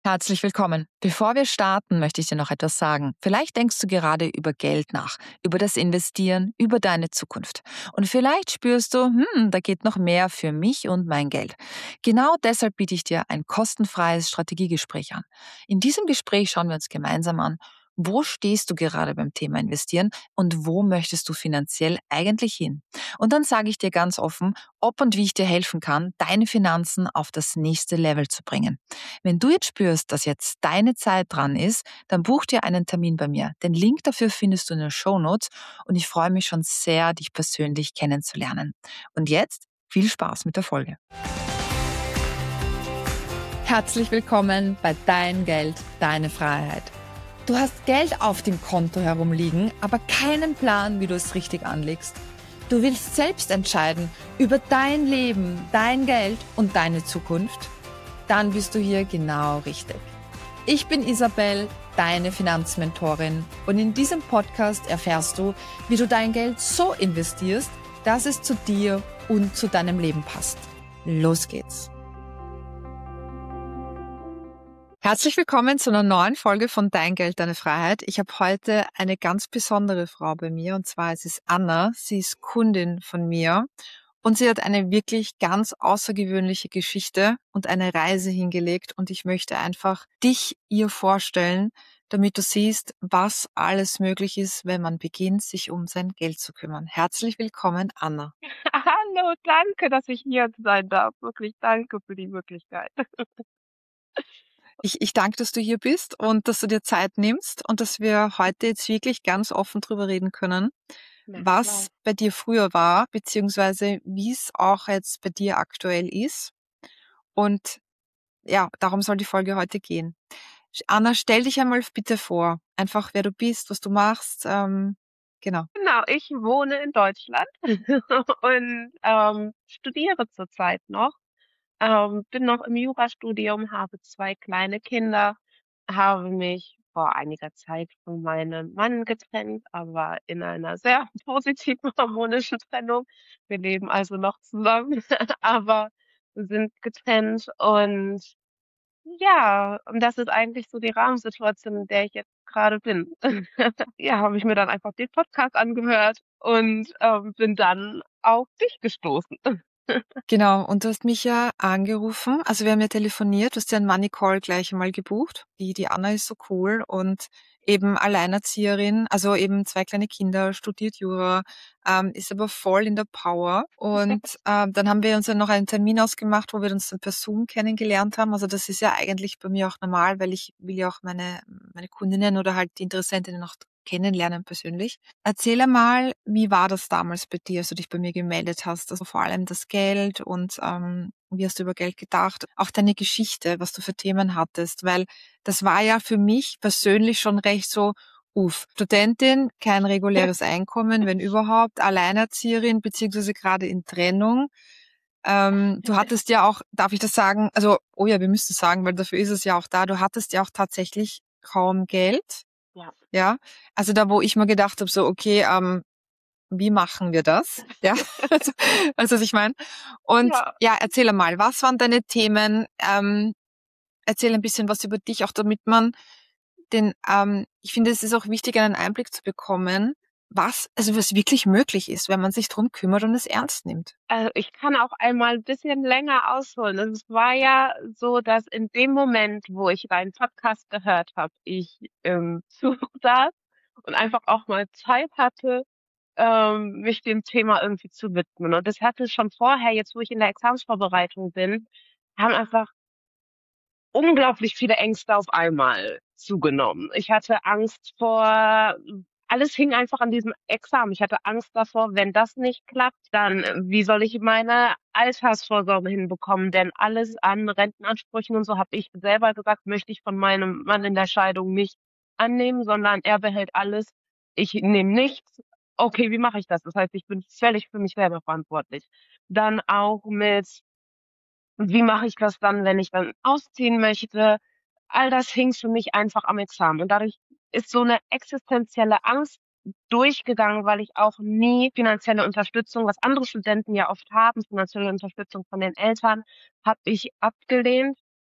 Herzlich willkommen. Bevor wir starten, möchte ich dir noch etwas sagen. Vielleicht denkst du gerade über Geld nach, über das Investieren, über deine Zukunft. Und vielleicht spürst du, da geht noch mehr für mich und mein Geld. Genau deshalb biete ich dir ein kostenfreies Strategiegespräch an. In diesem Gespräch schauen wir uns gemeinsam an, wo stehst du gerade beim Thema Investieren und wo möchtest du finanziell eigentlich hin? Und dann sage ich dir ganz offen, ob und wie ich dir helfen kann, deine Finanzen auf das nächste Level zu bringen. Wenn du jetzt spürst, dass jetzt deine Zeit dran ist, dann buch dir einen Termin bei mir. Den Link dafür findest du in den Shownotes und ich freue mich schon sehr, dich persönlich kennenzulernen. Und jetzt viel Spaß mit der Folge. Herzlich willkommen bei Dein Geld, deine Freiheit. Du hast Geld auf dem Konto herumliegen, aber keinen Plan, wie du es richtig anlegst. Du willst selbst entscheiden über dein Leben, dein Geld und deine Zukunft? Dann bist du hier genau richtig. Ich bin Isabel, deine Finanzmentorin, und in diesem Podcast erfährst du, wie du dein Geld so investierst, dass es zu dir und zu deinem Leben passt. Los geht's! Herzlich willkommen zu einer neuen Folge von Dein Geld, deine Freiheit. Ich habe heute eine ganz besondere Frau bei mir, und zwar es ist Anna. Sie ist Kundin von mir. Und sie hat eine wirklich ganz außergewöhnliche Geschichte und eine Reise hingelegt. Und ich möchte einfach dich ihr vorstellen, damit du siehst, was alles möglich ist, wenn man beginnt, sich um sein Geld zu kümmern. Herzlich willkommen, Anna. Hallo, danke, dass ich hier sein darf. Wirklich danke für die Möglichkeit. Ich danke, dass du hier bist und dass du dir Zeit nimmst und dass wir heute jetzt wirklich ganz offen drüber reden können, Na klar. was bei dir früher war, beziehungsweise wie es auch jetzt bei dir aktuell ist. Und ja, darum soll die Folge heute gehen. Anna, stell dich einmal bitte vor. Einfach, wer du bist, was du machst. Genau. Genau, ich wohne in Deutschland und studiere zurzeit noch. Bin noch im Jurastudium, habe 2 kleine Kinder, habe mich vor einiger Zeit von meinem Mann getrennt, aber in einer sehr positiven, harmonischen Trennung. Wir leben also noch zusammen, aber sind getrennt und ja, und das ist eigentlich so die Rahmensituation, in der ich jetzt gerade bin. Ja, habe ich mir dann einfach den Podcast angehört und, bin dann auf dich gestoßen. Genau. Und du hast mich ja angerufen. Also wir haben ja telefoniert. Du hast ja einen Money Call gleich einmal gebucht. Die Anna ist so cool und eben Alleinerzieherin, also eben 2 kleine Kinder, studiert Jura, ist aber voll in der Power. Und dann haben wir uns ja noch einen Termin ausgemacht, wo wir uns dann per Zoom kennengelernt haben. Also das ist ja eigentlich bei mir auch normal, weil ich will ja auch meine Kundinnen oder halt die Interessentinnen auch kennenlernen persönlich. Erzähl einmal, wie war das damals bei dir, als du dich bei mir gemeldet hast? Also vor allem das Geld und wie hast du über Geld gedacht? Auch deine Geschichte, was du für Themen hattest, weil das war ja für mich persönlich schon recht so, Studentin, kein reguläres Einkommen, wenn überhaupt, Alleinerzieherin, beziehungsweise gerade in Trennung. Du hattest ja auch, darf ich das sagen? Also, oh ja, wir müssen es sagen, weil dafür ist es ja auch da. Du hattest ja auch tatsächlich kaum Geld. Ja. Ja, also da, wo ich mir gedacht habe, so, okay, wie machen wir das? Ja, also was ich meine. Und Ja. ja, erzähl einmal, was waren deine Themen? Erzähl ein bisschen was über dich, auch damit man ich finde, es ist auch wichtig, einen Einblick zu bekommen, was wirklich möglich ist, wenn man sich drum kümmert und es ernst nimmt. Also, ich kann auch einmal 'n bisschen länger ausholen. Also, es war ja so, dass in dem Moment, wo ich deinen Podcast gehört habe, ich im Zug saß und einfach auch mal Zeit hatte, mich dem Thema irgendwie zu widmen. Und das hatte schon vorher, jetzt wo ich in der Examensvorbereitung bin, haben einfach unglaublich viele Ängste auf einmal zugenommen. Ich hatte Angst vor alles hing einfach an diesem Examen. Ich hatte Angst davor, wenn das nicht klappt, dann wie soll ich meine Altersvorsorge hinbekommen? Denn alles an Rentenansprüchen und so, habe ich selber gesagt, möchte ich von meinem Mann in der Scheidung nicht annehmen, sondern er behält alles. Ich nehme nichts. Okay, wie mache ich das? Das heißt, ich bin völlig für mich selber verantwortlich. Dann auch mit wie mache ich das dann, wenn ich dann ausziehen möchte? All das hing für mich einfach am Examen. Und dadurch ist so 'ne existenzielle Angst durchgegangen, weil ich auch nie finanzielle Unterstützung, was andere Studenten ja oft haben, finanzielle Unterstützung von den Eltern, habe ich abgelehnt.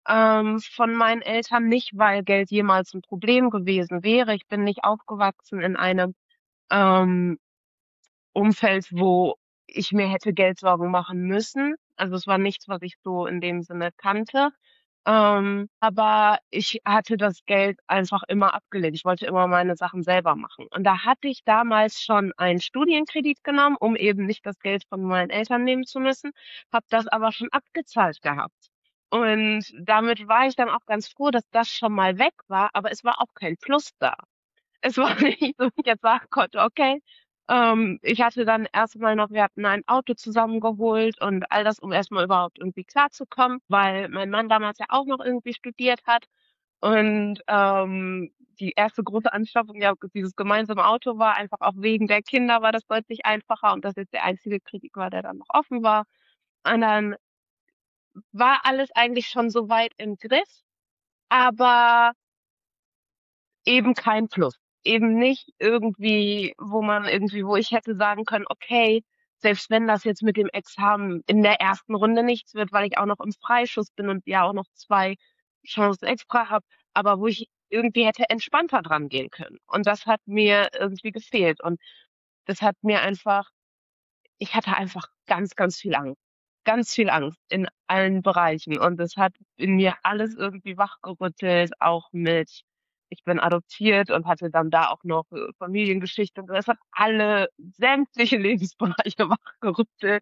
von meinen Eltern nicht, weil Geld jemals ein Problem gewesen wäre. Ich bin nicht aufgewachsen in einem ähm, Umfeld, wo ich mir hätte Geldsorgen machen müssen. Also es war nichts, was ich so in dem Sinne kannte. Aber ich hatte das Geld einfach immer abgelehnt. Ich wollte immer meine Sachen selber machen. Und da hatte ich damals schon einen Studienkredit genommen, um eben nicht das Geld von meinen Eltern nehmen zu müssen, habe das aber schon abgezahlt gehabt. Und damit war ich dann auch ganz froh, dass das schon mal weg war, aber es war auch kein Plus da. Es war nicht so, dass ich jetzt sagen konnte, okay, ich hatte dann erstmal noch, wir hatten ein Auto zusammengeholt und all das, um erstmal überhaupt irgendwie klarzukommen, weil mein Mann damals ja auch noch irgendwie studiert hat. Und die erste große Anschaffung, ja, dieses gemeinsame Auto war einfach auch wegen der Kinder war das deutlich einfacher und das jetzt der einzige Kredit war, der dann noch offen war. Und dann war alles eigentlich schon so weit im Griff, aber eben kein Plus. Eben nicht irgendwie, wo ich hätte sagen können, okay, selbst wenn das jetzt mit dem Examen in der ersten Runde nichts wird, weil ich auch noch im Freischuss bin und ja auch noch 2 Chancen extra habe, aber wo ich irgendwie hätte entspannter dran gehen können. Und das hat mir irgendwie gefehlt. Und das hat mir einfach ich hatte einfach ganz, ganz viel Angst. Ganz viel Angst in allen Bereichen. Und es hat in mir alles irgendwie wachgerüttelt, auch mit, ich bin adoptiert und hatte dann da auch noch Familiengeschichte. Und es hat alle sämtliche Lebensbereiche wachgerüttelt.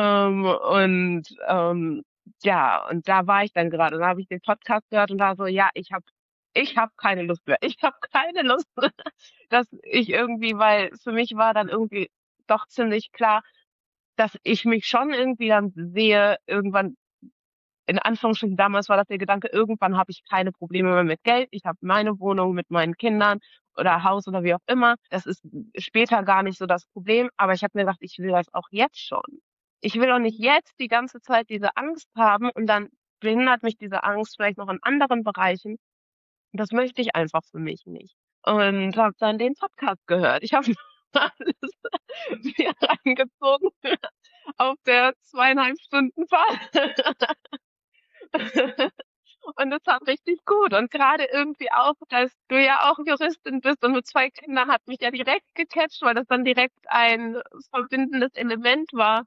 Ja, und da war ich dann gerade. Da habe ich den Podcast gehört und da so, ja, ich hab keine Lust mehr. Ich habe keine Lust, dass ich irgendwie, weil für mich war dann irgendwie doch ziemlich klar, dass ich mich schon irgendwie dann sehe, irgendwann, in Anführungsstrichen, damals war das der Gedanke, irgendwann habe ich keine Probleme mehr mit Geld. Ich habe meine Wohnung mit meinen Kindern oder Haus oder wie auch immer. Das ist später gar nicht so das Problem. Aber ich habe mir gedacht, ich will das auch jetzt schon. Ich will auch nicht jetzt die ganze Zeit diese Angst haben und dann behindert mich diese Angst vielleicht noch in anderen Bereichen. Das möchte ich einfach für mich nicht. Und habe dann den Podcast gehört. Ich habe alles mir reingezogen auf der 2,5 Stunden Fahrt. Und das war richtig gut. Und gerade irgendwie auch, dass du ja auch Juristin bist und mit 2 Kindern hat mich ja direkt gecatcht, weil das dann direkt ein verbindendes Element war.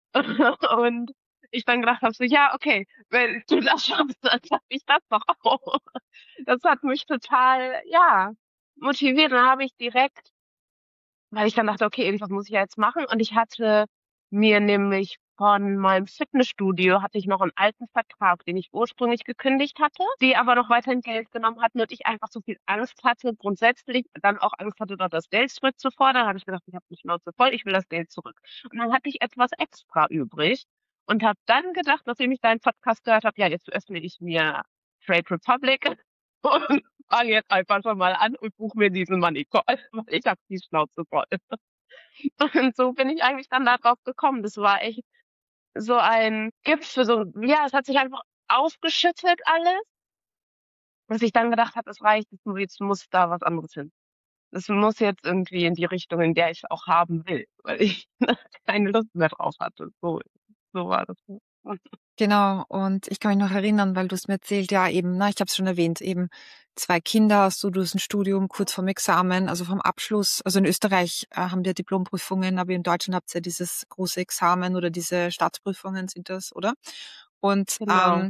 Und ich dann gedacht habe, so, ja, okay, wenn du das schaffst, dann schaffe ich das doch auch. Das hat mich total, ja, motiviert. Und dann habe ich direkt weil ich dann dachte, okay, irgendwas muss ich ja jetzt machen. Und ich hatte mir nämlich von meinem Fitnessstudio hatte ich noch einen alten Vertrag, den ich ursprünglich gekündigt hatte, die aber noch weiterhin Geld genommen hatten und ich einfach so viel Angst hatte, grundsätzlich dann auch Angst hatte, dort das Geld zurückzufordern. Habe ich gedacht, ich habe die Schnauze voll, ich will das Geld zurück. Und dann hatte ich etwas extra übrig und habe dann gedacht, nachdem ich deinen Podcast gehört habe, ja, jetzt öffne ich mir Trade Republic und fange jetzt einfach schon mal an und buche mir diesen Money Call, weil ich habe die Schnauze voll. Und so bin ich eigentlich dann darauf gekommen. Das war echt so ein Gift für so, ja, es hat sich einfach aufgeschüttet alles, dass ich dann gedacht habe, es reicht, jetzt muss da was anderes hin. Es muss jetzt irgendwie in die Richtung, in der ich auch haben will, weil ich keine Lust mehr drauf hatte. So war das. Genau, und ich kann mich noch erinnern, weil du es mir erzählt, ja eben, ich habe es schon erwähnt, eben 2 Kinder, du hast ein Studium kurz vorm Examen, also vom Abschluss. Also in Österreich haben wir Diplomprüfungen, aber in Deutschland habt ihr dieses große Examen oder diese Staatsprüfungen sind das, oder? Und Genau.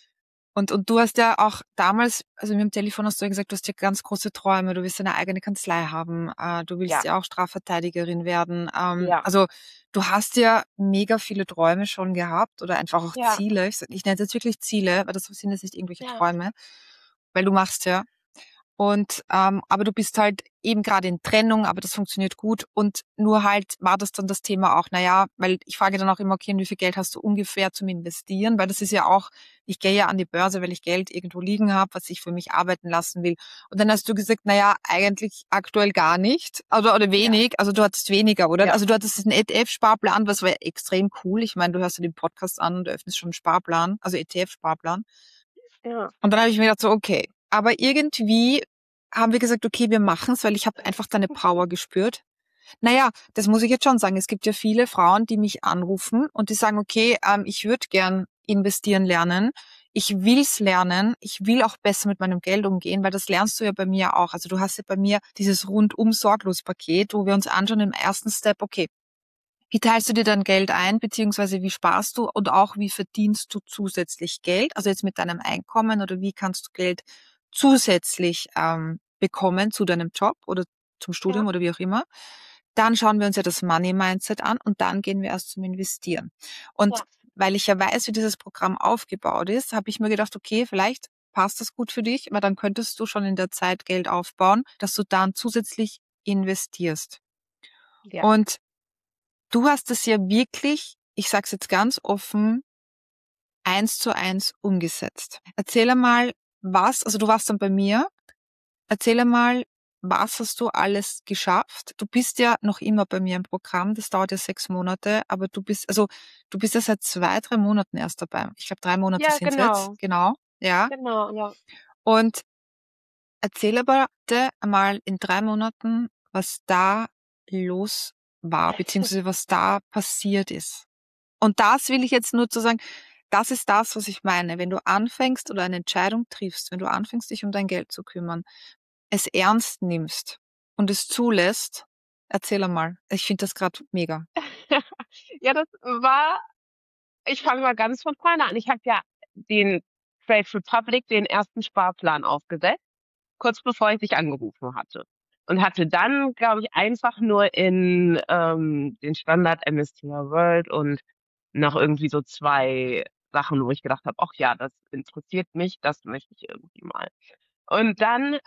und du hast ja auch damals, also mit dem Telefon hast du ja gesagt, du hast ja ganz große Träume, du willst eine eigene Kanzlei haben, du willst Ja, ja auch Strafverteidigerin werden. ja, Also du hast ja mega viele Träume schon gehabt oder einfach auch ja, Ziele. Ich nenne es jetzt wirklich Ziele, weil das sind jetzt nicht irgendwelche ja, Träume, weil du machst ja. Und aber du bist halt eben gerade in Trennung, aber das funktioniert gut. Und nur halt war das dann das Thema auch, weil ich frage dann auch immer, okay, und wie viel Geld hast du ungefähr zum Investieren? Weil das ist ja auch, ich gehe ja an die Börse, weil ich Geld irgendwo liegen habe, was ich für mich arbeiten lassen will. Und dann hast du gesagt, eigentlich aktuell gar nicht. Oder ja, wenig, also du hattest weniger, oder? ja, Also du hattest einen ETF-Sparplan, was war extrem cool. Ich meine, du hörst dir den Podcast an und öffnest schon einen Sparplan, also ETF-Sparplan. ja, Und dann habe ich mir gedacht, so, okay. Aber irgendwie haben wir gesagt, okay, wir machen's, weil ich habe einfach deine Power gespürt. Das muss ich jetzt schon sagen. Es gibt ja viele Frauen, die mich anrufen und die sagen, okay, ich würde gern investieren lernen. ich will's lernen, ich will auch besser mit meinem Geld umgehen, weil das lernst du ja bei mir auch. Also du hast ja bei mir dieses rundum sorglos Paket, wo wir uns anschauen im ersten Step, okay, wie teilst du dir dein Geld ein, beziehungsweise wie sparst du und auch wie verdienst du zusätzlich Geld? Also jetzt mit deinem Einkommen oder wie kannst du Geld zusätzlich bekommen zu deinem Job oder zum Ja, Studium oder wie auch immer. Dann schauen wir uns ja das Money Mindset an und dann gehen wir erst zum Investieren. Und ja, weil ich ja weiß, wie dieses Programm aufgebaut ist, habe ich mir gedacht, okay, vielleicht passt das gut für dich, aber dann könntest du schon in der Zeit Geld aufbauen, dass du dann zusätzlich investierst. ja. Und du hast es ja wirklich, ich sag's jetzt ganz offen, 1:1 umgesetzt. Erzähl einmal, also du warst dann bei mir, erzähl einmal, was hast du alles geschafft? Du bist ja noch immer bei mir im Programm, das dauert ja 6 Monate, aber du bist ja seit 2, 3 Monaten erst dabei. Ich glaube, 3 Monate Ja, sind's jetzt, genau. genau, ja. Genau, ja. Und erzähl aber bitte einmal in 3 Monaten, was da los war, beziehungsweise was da passiert ist. Und das will ich jetzt nur zu sagen, das ist das, was ich meine. Wenn du anfängst oder eine Entscheidung triffst, wenn du anfängst, dich um dein Geld zu kümmern, es ernst nimmst und es zulässt, erzähl einmal. Ich finde das gerade mega. Ja, ich fange mal ganz von vorne an. Ich habe ja den Trade Republic, den ersten Sparplan aufgesetzt, kurz bevor ich dich angerufen hatte. Und hatte dann, glaube ich, einfach nur in den Standard MSCI World und noch irgendwie so zwei Sachen, wo ich gedacht habe, ach ja, das interessiert mich, das möchte ich irgendwie mal. Und dann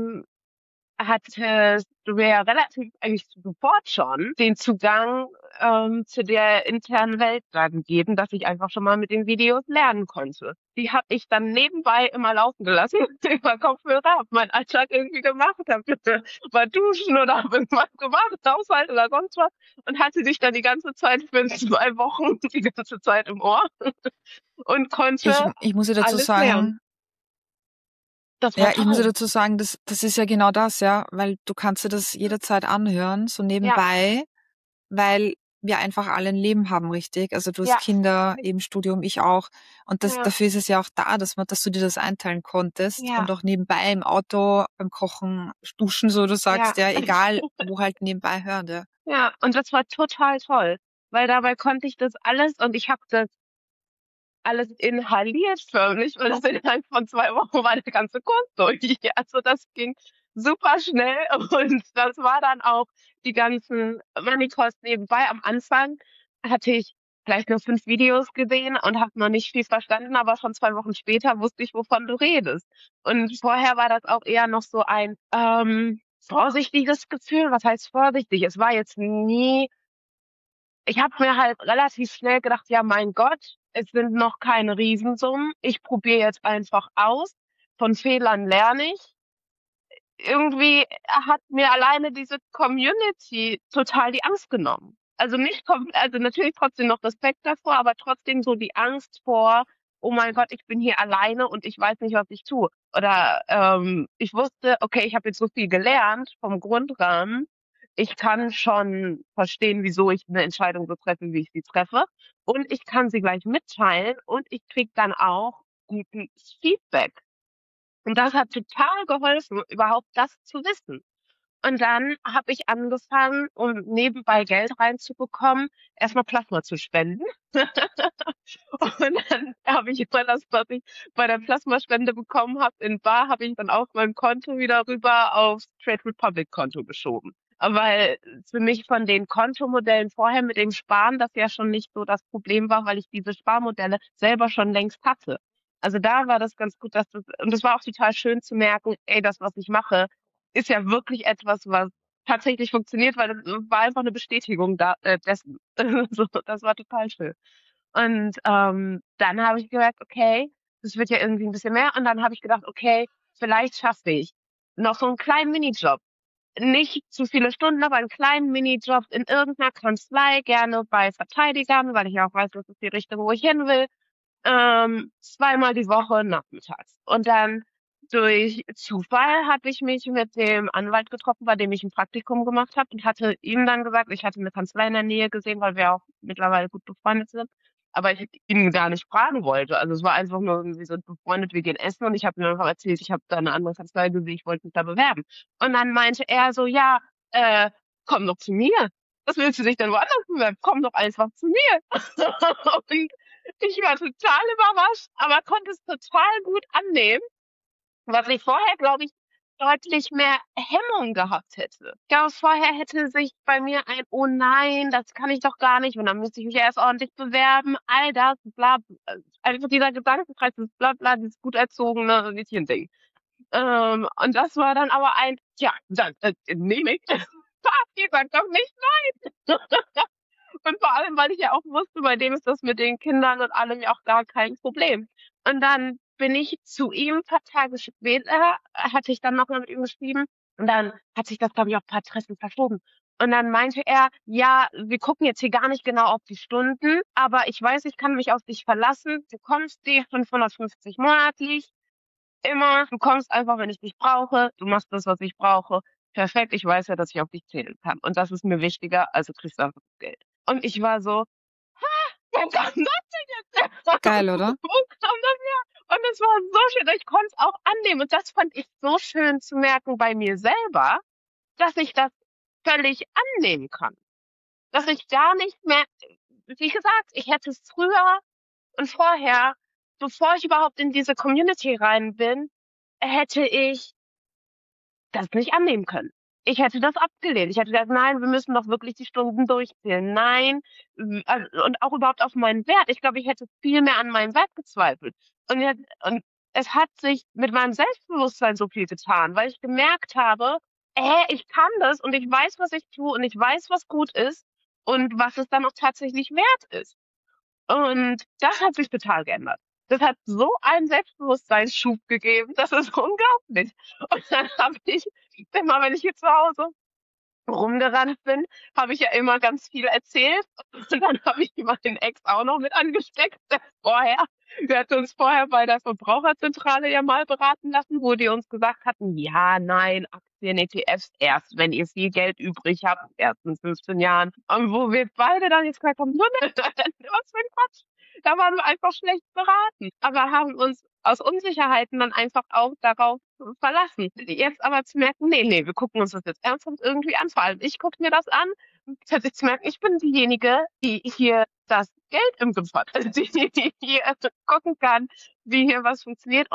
hattest du mir ja relativ eigentlich sofort schon den Zugang zu der internen Welt da gegeben, dass ich einfach schon mal mit den Videos lernen konnte. Die habe ich dann nebenbei immer laufen gelassen, über Kopfhörer, habe meinen Alltag irgendwie gemacht, habe mal duschen oder habe irgendwas gemacht, Haushalt oder sonst was und hatte dich dann die ganze Zeit für 2 Wochen die ganze Zeit im Ohr und konnte Ich muss ja dazu alles lernen. sagen, Das war ja, ich muss ja toll. dazu sagen, das ist ja genau das, ja, weil du kannst dir das jederzeit anhören, so Ja, nebenbei, weil wir einfach alle ein Leben haben, richtig? Also du hast ja, Kinder, eben Studium, ich auch. Und ja, dafür ist es ja auch da, dass du dir das einteilen konntest ja, und auch nebenbei im Auto, beim Kochen, Duschen, so du ja. sagst, ja, egal, wo halt nebenbei hören, ja. Ja, und das war total toll, weil dabei konnte ich das alles und ich habe das alles inhaliert förmlich, weil das innerhalb von 2 Wochen war der ganze Kurs durch. Also das ging super schnell und das war dann auch die ganzen Money-Calls nebenbei. Am Anfang hatte ich vielleicht nur 5 Videos gesehen und habe noch nicht viel verstanden, aber schon 2 Wochen später wusste ich, wovon du redest. Und vorher war das auch eher noch so ein vorsichtiges Gefühl. Was heißt vorsichtig? Es war jetzt nie Ich habe mir halt relativ schnell gedacht, ja, mein Gott, es sind noch keine Riesensummen. Ich probiere jetzt einfach aus. Von Fehlern lerne ich. Irgendwie hat mir alleine diese Community total die Angst genommen. Also nicht, also natürlich trotzdem noch Respekt davor, aber trotzdem so die Angst vor, oh mein Gott, ich bin hier alleine und ich weiß nicht, was ich tue. Oder ich wusste, okay, ich habe jetzt so viel gelernt vom Grundrahmen. Ich kann schon verstehen, wieso ich eine Entscheidung so treffe, wie ich sie treffe. Und ich kann sie gleich mitteilen und ich krieg dann auch gutes Feedback. Und das hat total geholfen, überhaupt das zu wissen. Und dann habe ich angefangen, um nebenbei Geld reinzubekommen, erstmal Plasma zu spenden. Und dann habe ich immer das, was ich bei der Plasmaspende bekommen habe, in bar, habe ich dann auf meinem Konto wieder rüber aufs Trade Republic Konto geschoben. Aber weil für mich von den Kontomodellen vorher mit dem Sparen das ja schon nicht so das Problem war, weil ich diese Sparmodelle selber schon längst hatte. Also da war das ganz gut, und es war auch total schön zu merken, ey, das, was ich mache, ist ja wirklich etwas, was tatsächlich funktioniert, weil das war einfach eine Bestätigung dessen. So, das war total schön. Und dann habe ich gemerkt, okay, das wird ja irgendwie ein bisschen mehr. Und dann habe ich gedacht, okay, vielleicht schaffe ich noch so einen kleinen Minijob. Nicht zu viele Stunden, aber einen kleinen Minijob in irgendeiner Kanzlei, gerne bei Verteidigern, weil ich auch weiß, das ist die Richtung, wo ich hin will. Zweimal die Woche nachmittags. Und dann durch Zufall hatte ich mich mit dem Anwalt getroffen, bei dem ich ein Praktikum gemacht habe und hatte ihm dann gesagt, ich hatte eine Kanzlei in der Nähe gesehen, weil wir auch mittlerweile gut befreundet sind. aber ich ihn gar nicht fragen wollte. Also es war einfach nur, wir sind befreundet, wir gehen essen und ich habe ihm einfach erzählt, ich habe da eine andere Kanzlei gesehen, ich wollte mich da bewerben. Und dann meinte er so, ja, äh, komm doch zu mir. Was willst du dich denn woanders bewerben? Komm doch einfach zu mir. Und ich war total überrascht, aber konnte es total gut annehmen, was ich vorher, glaube ich, deutlich mehr Hemmung gehabt hätte. Ich glaube, vorher hätte sich bei mir ein Oh nein, das kann ich doch gar nicht und dann müsste ich mich erst ordentlich bewerben, all das, bla, einfach dieser Gedankenkreis, das bla bla, dieses gut erzogene Mädchending. Und das war dann aber ein, ja, dann nehme ich. Ihr sagt doch nicht nein. Und vor allem, weil ich ja auch wusste, bei dem ist das mit den Kindern und allem ja auch gar kein Problem. Und dann bin ich zu ihm ein paar Tage später, hatte ich dann nochmal mit ihm geschrieben. Und dann hat sich das, glaube ich, auf ein paar Treffen verschoben. Und dann meinte er, ja, wir gucken jetzt hier gar nicht genau auf die Stunden, aber ich weiß, ich kann mich auf dich verlassen. Du kommst die 550 monatlich, immer. Du kommst einfach, wenn ich dich brauche. Du machst das, was ich brauche. Perfekt, ich weiß ja, dass ich auf dich zählen kann. Und das ist mir wichtiger, also kriegst du einfach das Geld. Und ich war so, wo kam das denn jetzt her? Geil, oder? Wo kam das her? Und es war so schön, ich konnte es auch annehmen. Und das fand ich so schön zu merken bei mir selber, dass ich das völlig annehmen kann. Dass ich gar nicht mehr, wie gesagt, ich hätte es früher und vorher, bevor ich überhaupt in diese Community rein bin, hätte ich das nicht annehmen können. Ich hätte das abgelehnt. Ich hätte gesagt, nein, wir müssen doch wirklich die Stunden durchzählen. Nein, und auch überhaupt auf meinen Wert. Ich glaube, ich hätte viel mehr an meinem Wert gezweifelt. Und es hat sich mit meinem Selbstbewusstsein so viel getan, weil ich gemerkt habe, ich kann das und ich weiß, was ich tue und ich weiß, was gut ist und was es dann auch tatsächlich wert ist. Und das hat sich total geändert. Das hat so einen Selbstbewusstseinsschub gegeben, das ist unglaublich. Und dann habe ich immer, wenn ich hier zu Hause rumgerannt bin, habe ich ja immer ganz viel erzählt. Und dann habe ich meinen Ex auch noch mit angesteckt. Wir hatten uns vorher bei der Verbraucherzentrale ja mal beraten lassen, wo die uns gesagt hatten, ja, nein, Aktien, ETFs erst, wenn ihr viel Geld übrig habt, erst in 15 Jahren. Und wo wir beide dann jetzt gesagt haben, was für ein Quatsch. Da waren wir einfach schlecht beraten, aber haben uns aus Unsicherheiten dann einfach auch darauf verlassen. Jetzt aber zu merken, nee, wir gucken uns das jetzt ernsthaft irgendwie an. Vor allem ich gucke mir das an. Plötzlich zu merken, ich bin diejenige, die hier das Geld im Griff hat. Also die hier gucken kann, wie hier was funktioniert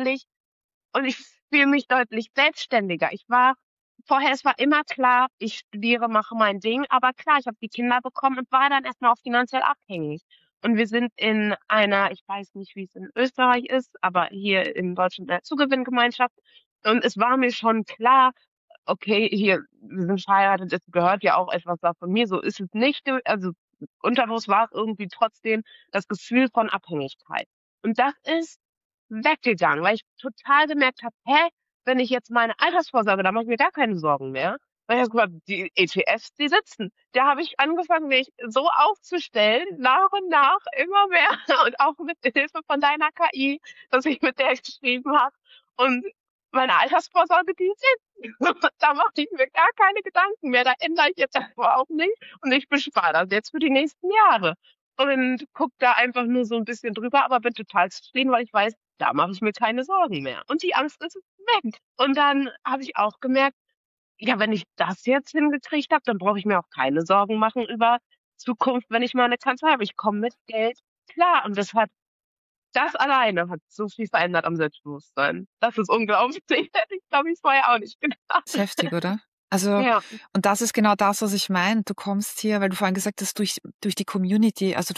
und ich fühle mich deutlich selbstständiger. Vorher, es war immer klar, ich studiere, mache mein Ding, aber klar, ich habe die Kinder bekommen und war dann erstmal auch finanziell abhängig. Und wir sind in einer, ich weiß nicht, wie es in Österreich ist, aber hier in Deutschland eine Zugewinngemeinschaft. Und es war mir schon klar, okay, hier, wir sind verheiratet, es gehört ja auch etwas da von mir, so ist es nicht. Also unterbewusst war es irgendwie trotzdem das Gefühl von Abhängigkeit. Und das ist weggegangen, weil ich total gemerkt habe, wenn ich jetzt meine Altersvorsorge, da mache ich mir gar keine Sorgen mehr. Weil ich hab gesagt, die ETFs, die sitzen. Da habe ich angefangen, mich so aufzustellen, nach und nach, immer mehr und auch mit Hilfe von deiner KI, dass ich mit der geschrieben habe. Und meine Altersvorsorge, die sitzt. Da mache ich mir gar keine Gedanken mehr. Da ändere ich jetzt einfach auch nicht. Und ich bespare das jetzt für die nächsten Jahre. Und guck da einfach nur so ein bisschen drüber, aber bin total zufrieden, weil ich weiß, da mache ich mir keine Sorgen mehr. Und die Angst ist weg. Und dann habe ich auch gemerkt, ja, wenn ich das jetzt hingekriegt habe, dann brauche ich mir auch keine Sorgen machen über Zukunft, wenn ich mal eine Kanzlei habe. Ich komme mit Geld klar. Und das alleine hat so viel verändert am Selbstbewusstsein. Das ist unglaublich. Hätte ich, glaube ich, vorher auch nicht gedacht. Das ist heftig, oder? Also, Ja, und das ist genau das, was ich meine. Du kommst hier, weil du vorhin gesagt hast, durch die Community, also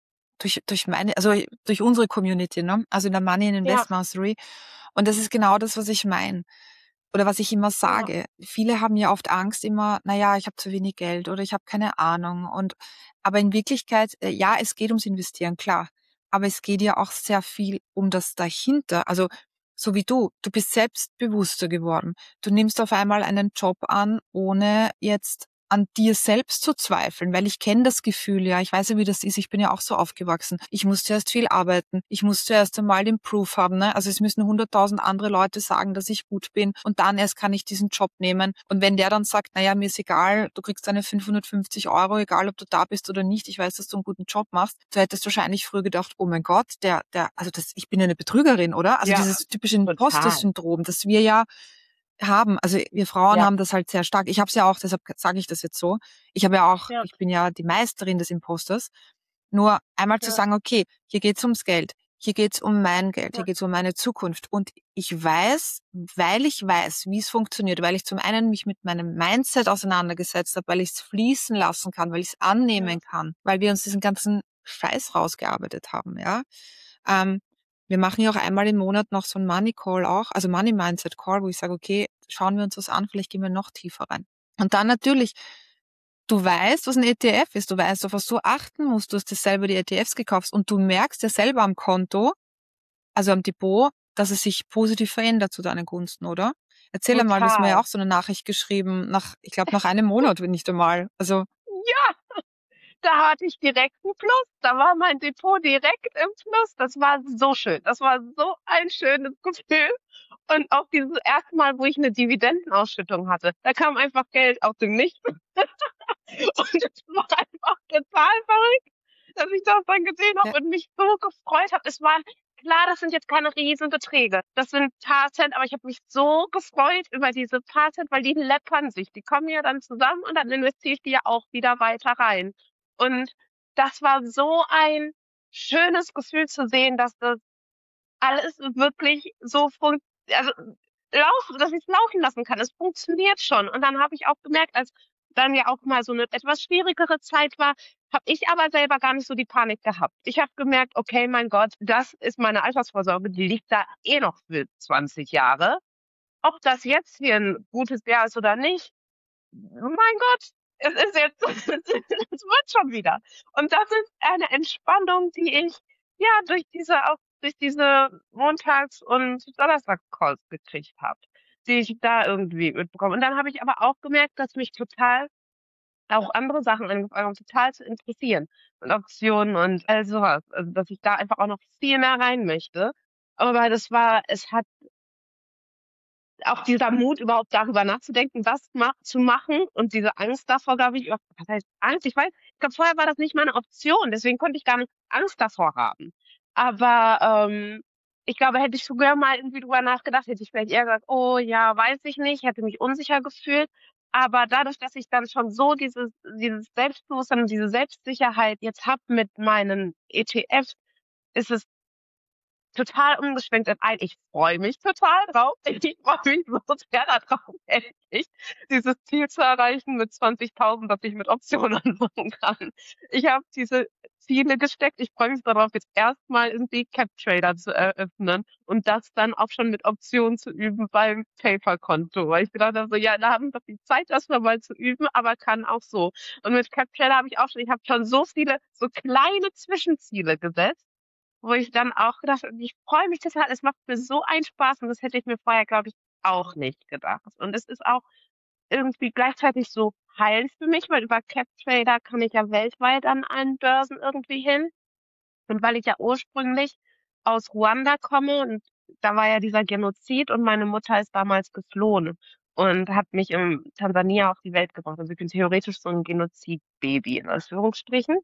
durch unsere Community, ne? Also in der Money and ja, Invest Mastery. Und das ist genau das, was ich meine. Oder was ich immer ja, sage. Viele haben ja oft Angst immer, naja, ich habe zu wenig Geld oder ich habe keine Ahnung. Aber in Wirklichkeit, ja, es geht ums Investieren, klar. Aber es geht ja auch sehr viel um das dahinter. Also, so wie du bist selbstbewusster geworden. Du nimmst auf einmal einen Job an, ohne jetzt an dir selbst zu zweifeln, weil ich kenne das Gefühl, ja, ich weiß ja, wie das ist, ich bin ja auch so aufgewachsen. Ich muss zuerst viel arbeiten, ich muss zuerst einmal den Proof haben, ne? Also es müssen 100.000 andere Leute sagen, dass ich gut bin und dann erst kann ich diesen Job nehmen. Und wenn der dann sagt, naja, mir ist egal, du kriegst deine 550 Euro, egal ob du da bist oder nicht, ich weiß, dass du einen guten Job machst, du hättest wahrscheinlich früher gedacht, oh mein Gott, ich bin ja eine Betrügerin, oder? Also Ja, dieses typische total. Imposter-Syndrom, das wir ja haben. Also wir Frauen Ja, haben das halt sehr stark. Ich habe es ja auch, deshalb sage ich das jetzt so. Ich habe ja auch, ja, ich bin ja die Meisterin des Imposters. Nur einmal zu ja, sagen, okay, hier geht's ums Geld, hier geht's um mein Geld, hier ja, geht's um meine Zukunft. Und ich weiß, weil ich weiß, wie es funktioniert, weil ich zum einen mich mit meinem Mindset auseinandergesetzt habe, weil ich es fließen lassen kann, weil ich es ja, annehmen kann, weil wir uns diesen ganzen Scheiß rausgearbeitet haben, ja. Ähm, Wir machen ja auch einmal im Monat noch so ein Money Call auch, also Money Mindset Call, wo ich sage, okay, schauen wir uns das an, vielleicht gehen wir noch tiefer rein. Und dann natürlich, du weißt, was ein ETF ist, du weißt, auf was du achten musst, du hast dir selber die ETFs gekauft und du merkst ja selber am Konto, also am Depot, dass es sich positiv verändert zu deinen Gunsten, oder? Erzähl einmal, du hast mir ja total. auch so eine Nachricht geschrieben, ich glaube nach einem Monat, wenn nicht einmal. Also, Ja, da hatte ich direkt einen Plus. Da war mein Depot direkt im Plus. Das war so schön. Das war so ein schönes Gefühl. Und auch dieses erste Mal, wo ich eine Dividendenausschüttung hatte, da kam einfach Geld aus dem Nichts. Und es war einfach total verrückt, dass ich das dann gesehen ja, habe und mich so gefreut habe. Es waren, klar, das sind jetzt keine Riesenbeträge. Das sind paar Cent, aber ich habe mich so gefreut über diese paar Cent, weil die läppern sich. Die kommen ja dann zusammen und dann investiere ich die ja auch wieder weiter rein. Und das war so ein schönes Gefühl zu sehen, dass das alles wirklich so also dass ich es laufen lassen kann. Es funktioniert schon. Und dann habe ich auch gemerkt, als dann ja auch mal so eine etwas schwierigere Zeit war, habe ich aber selber gar nicht so die Panik gehabt. Ich habe gemerkt, okay, mein Gott, das ist meine Altersvorsorge, die liegt da eh noch für 20 Jahre. Ob das jetzt hier ein gutes Jahr ist oder nicht, mein Gott, es ist jetzt, es wird schon wieder. Und das ist eine Entspannung, die ich ja durch diese Montags- und Donnerstagscalls gekriegt habe, die ich da irgendwie mitbekomme. Und dann habe ich aber auch gemerkt, dass mich total auch andere Sachen angefangen haben, total zu interessieren. Und Optionen und all sowas. Also, dass ich da einfach auch noch viel mehr rein möchte. Aber es hat auch dieser Mut, überhaupt darüber nachzudenken, zu machen und diese Angst davor, glaube ich, was heißt Angst? Ich glaube, vorher war das nicht meine Option, deswegen konnte ich gar nicht Angst davor haben. Aber ich glaube, hätte ich früher mal irgendwie drüber nachgedacht, hätte ich vielleicht eher gesagt, oh ja, weiß ich nicht, hätte mich unsicher gefühlt. Aber dadurch, dass ich dann schon so dieses Selbstbewusstsein und diese Selbstsicherheit jetzt habe mit meinen ETFs, ist es total umgeschwenkt in ein, ich freue mich total drauf. Ich freue mich so sehr darauf, endlich dieses Ziel zu erreichen mit 20.000, das ich mit Optionen machen kann. Ich habe diese Ziele gesteckt. Ich freue mich darauf, jetzt erstmal irgendwie CapTrader zu eröffnen und das dann auch schon mit Optionen zu üben beim PayPal-Konto. Weil ich gedacht habe, so, ja, da haben wir doch die Zeit, das mal zu üben, aber kann auch so. Und mit CapTrader ich habe schon so viele, so kleine Zwischenziele gesetzt, wo ich dann auch gedacht habe, ich freue mich total, es macht mir so einen Spaß und das hätte ich mir vorher, glaube ich, auch nicht gedacht. Und es ist auch irgendwie gleichzeitig so heilend für mich, weil über CapTrader kann ich ja weltweit an allen Börsen irgendwie hin. Und weil ich ja ursprünglich aus Ruanda komme und da war ja dieser Genozid und meine Mutter ist damals geflohen und hat mich in Tansania auf die Welt gebracht. Also ich bin theoretisch so ein Genozidbaby in Anführungsstrichen.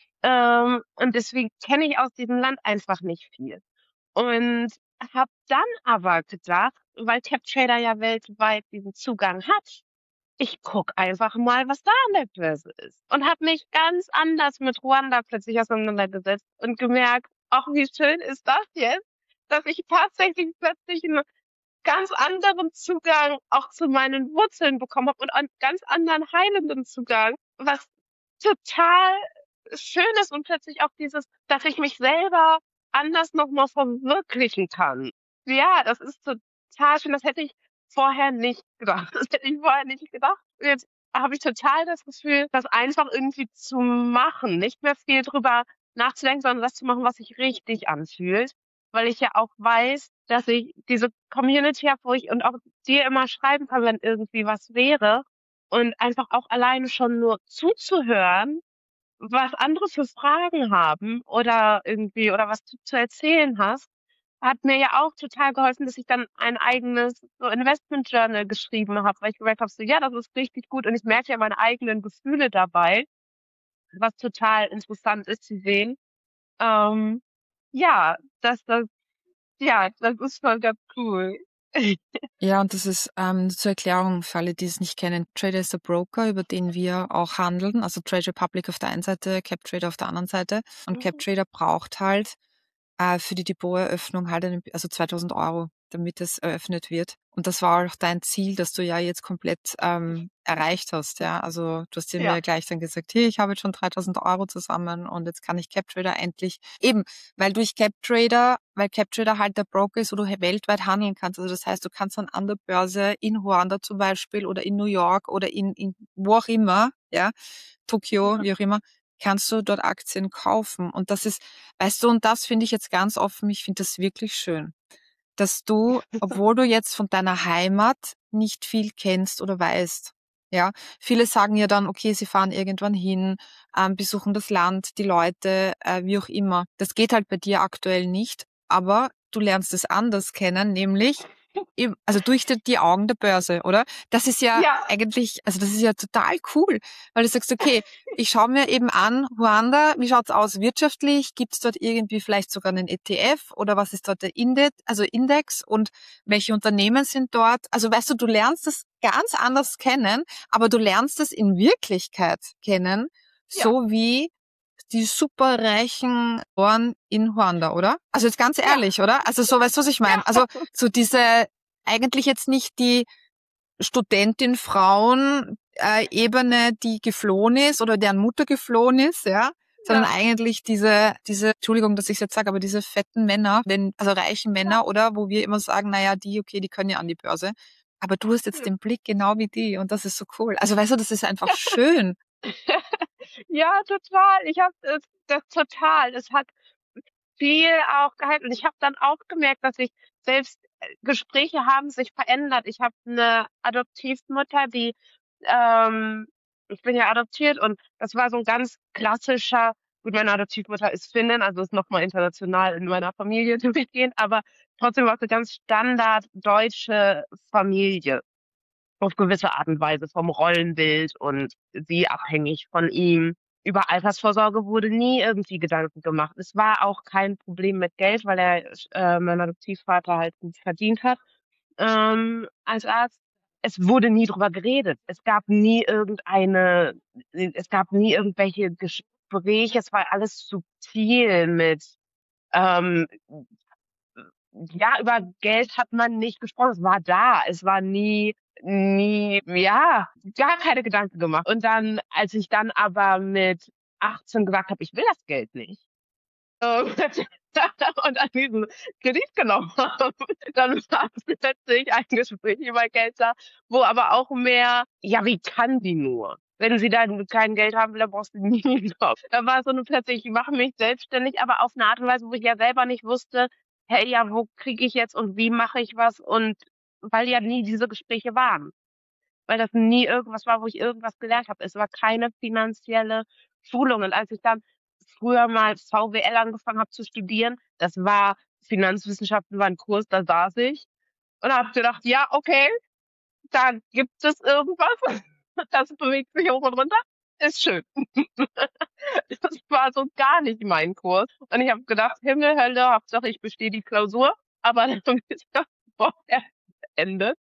Und deswegen kenne ich aus diesem Land einfach nicht viel. Und habe dann aber gedacht, weil CapTrader ja weltweit diesen Zugang hat, ich guck einfach mal, was da an der Börse ist. Und habe mich ganz anders mit Ruanda plötzlich auseinandergesetzt und gemerkt, ach, wie schön ist das jetzt, dass ich tatsächlich plötzlich einen ganz anderen Zugang auch zu meinen Wurzeln bekommen habe und einen ganz anderen heilenden Zugang, was total schön ist und plötzlich auch dass ich mich selber anders nochmal verwirklichen kann. Ja, das ist total schön. Das hätte ich vorher nicht gedacht. Das hätte ich vorher nicht gedacht. Jetzt habe ich total das Gefühl, das einfach irgendwie zu machen, nicht mehr viel drüber nachzudenken, sondern das zu machen, was sich richtig anfühlt, weil ich ja auch weiß, dass ich diese Community habe, wo ich und auch dir immer schreiben kann, wenn irgendwie was wäre und einfach auch alleine schon nur zuzuhören, was andere für Fragen haben oder irgendwie oder was du zu erzählen hast, hat mir ja auch total geholfen, dass ich dann ein eigenes so Investment Journal geschrieben habe, weil ich gemerkt habe, so ja, das ist richtig gut und ich merke ja meine eigenen Gefühle dabei, was total interessant ist zu sehen. Ähm, ja, das ist voll ganz cool. Ja, und das ist zur Erklärung für alle, die es nicht kennen. Trader ist der Broker, über den wir auch handeln. Also Trade Republic auf der einen Seite, CapTrader auf der anderen Seite. Und Mhm. CapTrader braucht halt für die Depoteröffnung halt also 2.000 Euro, damit es eröffnet wird. Und das war auch dein Ziel, das du ja jetzt komplett erreicht hast. Ja, also du hast dir Ja. mir gleich dann gesagt, hey, ich habe jetzt schon 3.000 Euro zusammen und jetzt kann ich CapTrader endlich eben, weil CapTrader halt der Broker ist, wo du weltweit handeln kannst. Also das heißt, du kannst dann an der Börse in Ruanda zum Beispiel oder in New York oder in wo auch immer, ja, Tokio, Mhm. wie auch immer, kannst du dort Aktien kaufen. Und das ist, weißt du, und das finde ich jetzt ganz offen, ich finde das wirklich schön, dass du, obwohl du jetzt von deiner Heimat nicht viel kennst oder weißt, ja, viele sagen ja dann, okay, sie fahren irgendwann hin, besuchen das Land, die Leute, wie auch immer. Das geht halt bei dir aktuell nicht, aber du lernst es anders kennen, nämlich also durch die Augen der Börse, oder? Das ist ja Ja. eigentlich, also das ist ja total cool, weil du sagst, okay, ich schaue mir eben an, Ruanda, wie schaut's aus wirtschaftlich? Gibt's dort irgendwie vielleicht sogar einen ETF oder was ist dort der Index und welche Unternehmen sind dort? Also weißt du, du lernst es ganz anders kennen, aber du lernst es in Wirklichkeit kennen, Ja. so wie die superreichen Ohren in Ruanda, oder? Also jetzt ganz Ja. ehrlich, oder? Also so, weißt du, was ich meine? Ja. Also so diese, eigentlich jetzt nicht die Studentin Frauen Ebene, die geflohen ist oder deren Mutter geflohen ist, ja, sondern Ja. eigentlich diese, Entschuldigung, dass ich jetzt sage, aber diese fetten Männer, also reichen Ja. Männer, oder, wo wir immer sagen, naja, okay, die können ja an die Börse. Aber du hast jetzt den Blick genau wie die und das ist so cool. Also weißt du, das ist einfach schön. Ja, total. Ich habe das total. Es hat viel auch gehalten. Und ich habe dann auch gemerkt, dass ich selbst Gespräche haben sich verändert. Ich habe eine Adoptivmutter, die ich bin ja adoptiert und das war so ein ganz klassischer, gut, meine Adoptivmutter ist Finnin, also ist noch mal international in meiner Familie durchgehend, aber trotzdem war es eine ganz Standard deutsche Familie auf gewisse Art und Weise vom Rollenbild und sie abhängig von ihm. Über Altersvorsorge wurde nie irgendwie Gedanken gemacht. Es war auch kein Problem mit Geld, weil mein Adoptivvater halt gut verdient hat als Arzt. Es wurde nie drüber geredet. Es gab nie irgendwelche Gespräche. Es war alles subtil mit ähm, ja, über Geld hat man nicht gesprochen. Es war da. Es war nie, ja, gar keine Gedanken gemacht. Und dann, als ich dann aber mit 18 gesagt habe, ich will das Geld nicht, ähm, und an diesen Kredit genommen habe, dann war plötzlich ein Gespräch über Geld da, wo aber auch mehr, ja, wie kann die nur? Wenn sie dann kein Geld haben will, dann brauchst du nie einen Job. Da war so eine plötzlich, ich mache mich selbstständig, aber auf eine Art und Weise, wo ich ja selber nicht wusste, hey, ja, wo kriege ich jetzt und wie mache ich was? Und weil ja nie diese Gespräche waren, weil das nie irgendwas war, wo ich irgendwas gelernt habe. Es war keine finanzielle Schulung. Und als ich dann früher mal VWL angefangen habe zu studieren, das war Finanzwissenschaften war ein Kurs, da saß ich und habe gedacht, ja, okay, da gibt es irgendwas, das bewegt sich hoch und runter, ist schön. Das war so gar nicht mein Kurs. Und ich habe gedacht, Himmel, Hölle, Hauptsache ich bestehe die Klausur, aber dann ist das vorher beendet.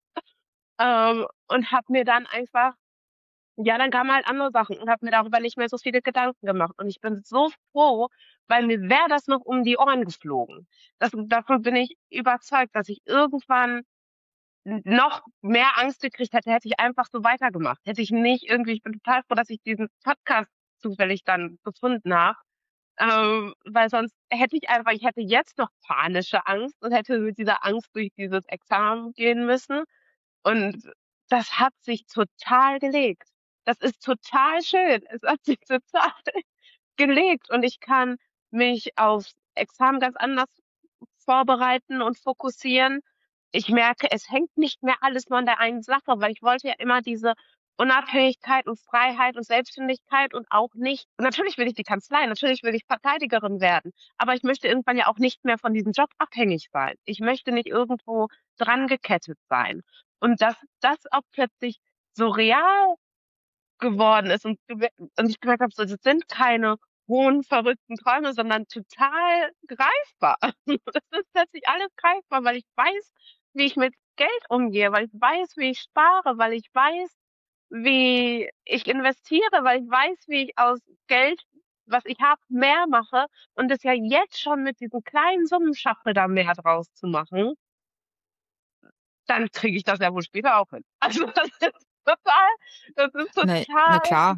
Und habe mir dann einfach ja, dann kamen halt andere Sachen und habe mir darüber nicht mehr so viele Gedanken gemacht. Und ich bin so froh, weil mir wäre das noch um die Ohren geflogen. Davon bin ich überzeugt, dass ich irgendwann noch mehr Angst gekriegt hätte, hätte ich einfach so weitergemacht. Hätte ich nicht irgendwie, ich bin total froh, dass ich diesen Podcast zufällig dann gefunden habe. Weil sonst ich hätte jetzt noch panische Angst und hätte mit dieser Angst durch dieses Examen gehen müssen. Und das hat sich total gelegt. Das ist total schön. Es hat sich total gelegt und ich kann mich aufs Examen ganz anders vorbereiten und fokussieren. Ich merke, es hängt nicht mehr alles nur an der einen Sache, weil ich wollte ja immer diese Unabhängigkeit und Freiheit und Selbstständigkeit und auch nicht, und natürlich will ich die Kanzlei, natürlich will ich Verteidigerin werden, aber ich möchte irgendwann ja auch nicht mehr von diesem Job abhängig sein. Ich möchte nicht irgendwo dran gekettet sein. Und dass das auch plötzlich so real geworden ist und ich gemerkt habe, so, das sind keine hohen, verrückten Träume, sondern total greifbar. Das ist plötzlich alles greifbar, weil ich weiß, wie ich mit Geld umgehe, weil ich weiß, wie ich spare, weil ich weiß, wie ich investiere, weil ich weiß, wie ich aus Geld, was ich habe, mehr mache und es ja jetzt schon mit diesen kleinen Summen schaffe, da mehr draus zu machen, dann kriege ich das ja wohl später auch hin. Also das ist Na total, klar.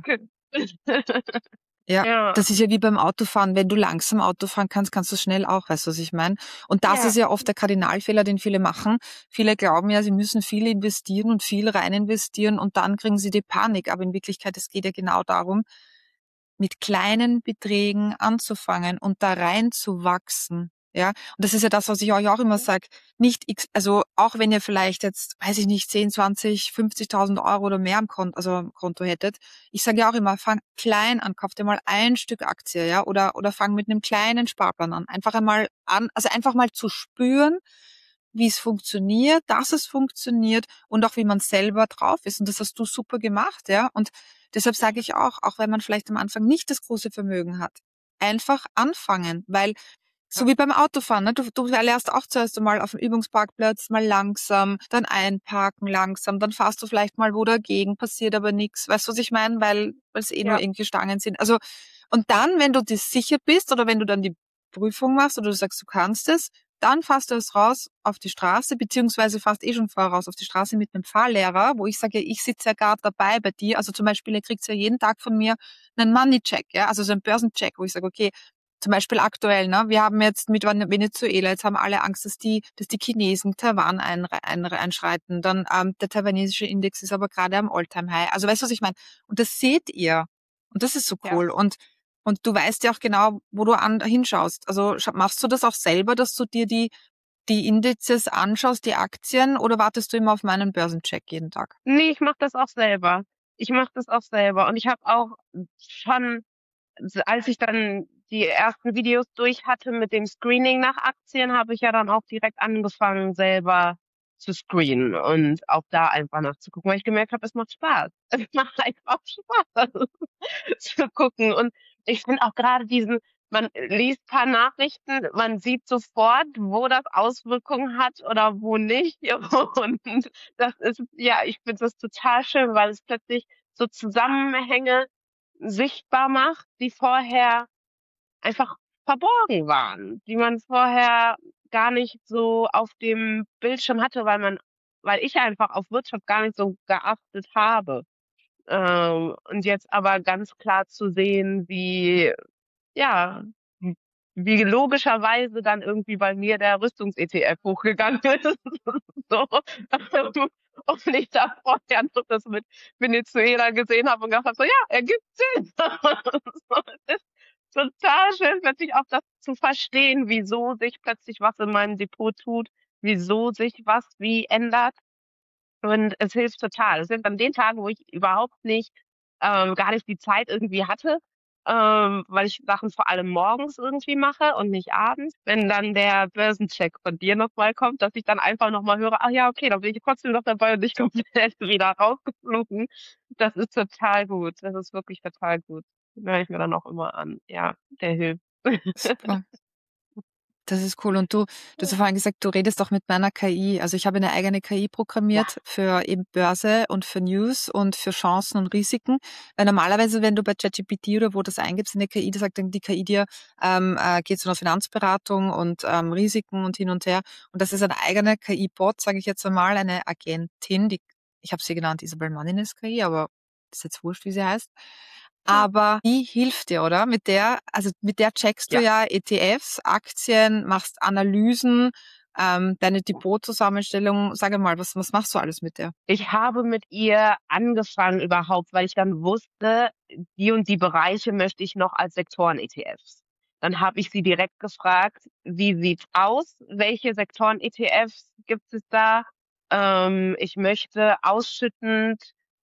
Ja, ja, das ist ja wie beim Autofahren. Wenn du langsam Auto fahren kannst, kannst du schnell auch, weißt du, was ich meine? Und das ist ja, ja oft der Kardinalfehler, den viele machen. Viele glauben ja, sie müssen viel investieren und viel rein investieren und dann kriegen sie die Panik. Aber in Wirklichkeit, es geht ja genau darum, mit kleinen Beträgen anzufangen und da reinzuwachsen. Ja, und das ist ja das, was ich euch auch immer sage. Nicht also auch wenn ihr vielleicht jetzt, weiß ich nicht, 10, 20, 50.000 Euro oder mehr am Konto hättet. Ich sage ja auch immer, fang klein an, kauf dir mal ein Stück Aktie, ja, oder fang mit einem kleinen Sparplan an. Einfach einmal an, also einfach mal zu spüren, wie es funktioniert, dass es funktioniert und auch wie man selber drauf ist. Und das hast du super gemacht, ja. Und deshalb sage ich auch wenn man vielleicht am Anfang nicht das große Vermögen hat, einfach anfangen, weil so ja, wie beim Autofahren, ne? Du lernst auch zuerst einmal auf dem Übungsparkplatz mal langsam, dann einparken langsam, dann fahrst du vielleicht mal wo dagegen, passiert aber nichts. Weißt du, was ich meine? Weil es eh nur ja. irgendwie Stangen sind. Also, und dann, wenn du dir sicher bist oder wenn du dann die Prüfung machst oder du sagst, du kannst es, dann fährst du es raus auf die Straße, beziehungsweise fährst eh schon vorher raus auf die Straße mit einem Fahrlehrer, wo ich sage, ich sitze ja gerade dabei bei dir. Also zum Beispiel, ihr kriegt ja jeden Tag von mir einen Money-Check, ja, also so einen Börsencheck, wo ich sage, okay, zum Beispiel aktuell, ne? Wir haben jetzt mit Venezuela, jetzt haben alle Angst, dass die Chinesen Taiwan einschreiten. Dann der taiwanesische Index ist aber gerade am All-Time-High. Also weißt du, was ich meine? Und das seht ihr. Und das ist so Ja. cool. Und du weißt ja auch genau, wo du hinschaust. Also machst du das auch selber, dass du dir die Indizes anschaust, die Aktien, oder wartest du immer auf meinen Börsencheck jeden Tag? Nee, ich mache das auch selber. Ich mache das auch selber. Und ich habe auch schon, als ich dann die ersten Videos durch hatte mit dem Screening nach Aktien, habe ich ja dann auch direkt angefangen, selber zu screenen und auch da einfach nachzugucken, weil ich gemerkt habe, es macht Spaß. Es macht einfach Spaß zu gucken. Und ich finde auch gerade man liest ein paar Nachrichten, man sieht sofort, wo das Auswirkungen hat oder wo nicht. Und das ist, ja, ich finde das total schön, weil es plötzlich so Zusammenhänge sichtbar macht, die vorher einfach verborgen waren, die man vorher gar nicht so auf dem Bildschirm hatte, weil ich einfach auf Wirtschaft gar nicht so geachtet habe. Und jetzt aber ganz klar zu sehen, ja, wie logischerweise dann irgendwie bei mir der Rüstungs-ETF hochgegangen ist. So. Und ich da vorher noch das mit Venezuela gesehen habe und gedacht habe, so, ja, ergibt Sinn. So, es ist total schön, plötzlich auch das zu verstehen, wieso sich plötzlich was in meinem Depot tut, wieso sich was wie ändert. Und es hilft total. Es sind an den Tagen, wo ich überhaupt nicht, gar nicht die Zeit irgendwie hatte, weil ich Sachen vor allem morgens irgendwie mache und nicht abends. Wenn dann der Börsencheck von dir nochmal kommt, dass ich dann einfach nochmal höre, ach ja, okay, dann bin ich trotzdem noch dabei und nicht komplett wieder rausgeflogen. Das ist total gut. Das ist wirklich total gut. Den höre ich mir dann auch immer an. Ja, der hilft. Super. Das ist cool. Und du hast ja vorhin gesagt, du redest auch mit meiner KI. Also ich habe eine eigene KI Ja, programmiert für eben Börse und für News und für Chancen und Risiken. Weil normalerweise, wenn du bei ChatGPT oder wo das eingibst in der KI, da sagt dann die KI dir, geht zu einer Finanzberatung und Risiken und hin und her. Und das ist ein eigener KI-Bot, sage ich jetzt einmal, eine Agentin, ich habe sie genannt Isabel Mannines KI, aber ist jetzt wurscht, wie sie heißt. ja, Aber die hilft dir, oder? Mit der checkst du ja. ja ETFs, Aktien, machst Analysen, deine Depotzusammenstellung. Sag mal, was machst du alles mit der? Ich habe mit ihr angefangen überhaupt, weil ich dann wusste, die und die Bereiche möchte ich noch als Sektoren-ETFs. Dann habe ich sie direkt gefragt, wie sieht's aus? Welche Sektoren-ETFs gibt es da? Ich möchte ausschüttend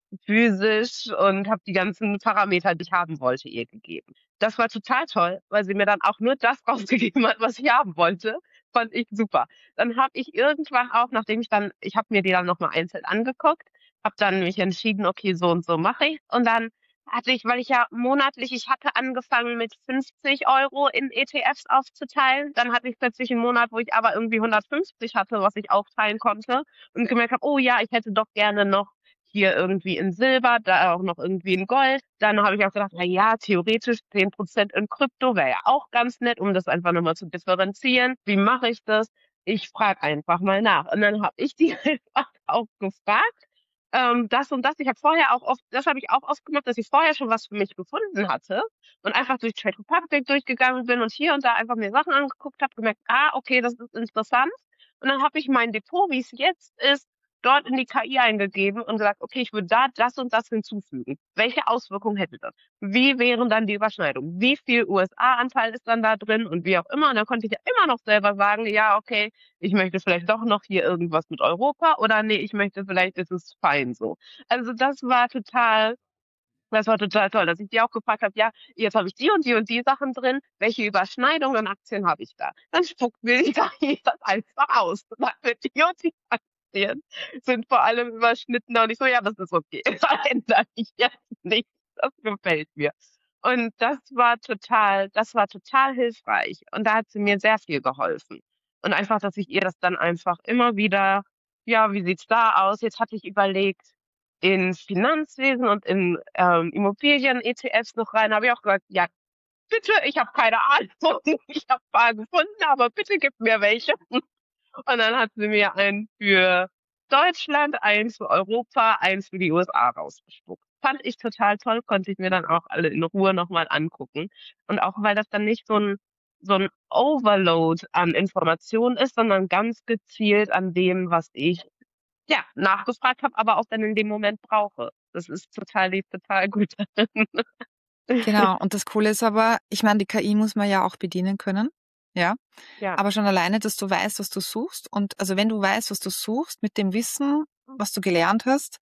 physisch und habe die ganzen Parameter, die ich haben wollte, ihr gegeben. Das war total toll, weil sie mir dann auch nur das rausgegeben hat, was ich haben wollte. Fand ich super. Dann habe ich irgendwann auch, ich habe mir die dann nochmal einzeln angeguckt, habe dann mich entschieden, okay, so und so mache ich. Und dann hatte ich, weil ich ja monatlich, ich hatte angefangen mit 50 € in ETFs aufzuteilen. Dann hatte ich plötzlich einen Monat, wo ich aber irgendwie 150 hatte, was ich aufteilen konnte und gemerkt habe, oh ja, ich hätte doch gerne noch hier irgendwie in Silber, da auch noch irgendwie in Gold. Dann habe ich auch gedacht, na ja, theoretisch 10% in Krypto wäre ja auch ganz nett, um das einfach nochmal zu differenzieren. Wie mache ich das? Ich frage einfach mal nach. Und dann habe ich die einfach auch gefragt, das und das. Das habe ich auch oft gemacht, dass ich vorher schon was für mich gefunden hatte und einfach durch Trade Republic durchgegangen bin und hier und da einfach mir Sachen angeguckt habe, gemerkt, okay, das ist interessant. Und dann habe ich mein Depot, wie es jetzt ist, dort in die KI eingegeben und gesagt, okay, ich würde da das und das hinzufügen. Welche Auswirkungen hätte das? Wie wären dann die Überschneidungen? Wie viel USA-Anteil ist dann da drin und wie auch immer? Und dann konnte ich ja immer noch selber sagen, ja, okay, ich möchte vielleicht doch noch hier irgendwas mit Europa oder nee, ich möchte vielleicht, ist es fein so. Also das war total toll, dass ich die auch gefragt habe, ja, jetzt habe ich die und die Sachen drin, welche Überschneidungen an Aktien habe ich da? Dann spuckt mir die KI das einfach aus. Und dann wird die und die Aktien sind vor allem überschnitten und ich so, ja, das ist okay. Da ändere ich jetzt nichts. Das gefällt mir. Und das war total hilfreich. Und da hat sie mir sehr viel geholfen. Und einfach, dass ich ihr das dann einfach immer wieder, ja, wie sieht's da aus? Jetzt hatte ich überlegt, in Finanzwesen und in Immobilien-ETFs noch rein, habe ich auch gesagt, ja, bitte, ich habe keine Ahnung, ich habe ein paar gefunden, aber bitte gib mir welche. Und dann hat sie mir einen für Deutschland, einen für Europa, eins für die USA rausgespuckt. Fand ich total toll, konnte ich mir dann auch alle in Ruhe nochmal angucken. Und auch weil das dann nicht so ein Overload an Informationen ist, sondern ganz gezielt an dem, was ich ja nachgefragt habe, aber auch dann in dem Moment brauche. Das ist total gut. Genau. Und das Coole ist aber, ich meine, die KI muss man ja auch bedienen können. Ja. Ja, Aber schon alleine, dass du weißt, was du suchst. Und also wenn du weißt, was du suchst, mit dem Wissen, was du gelernt hast,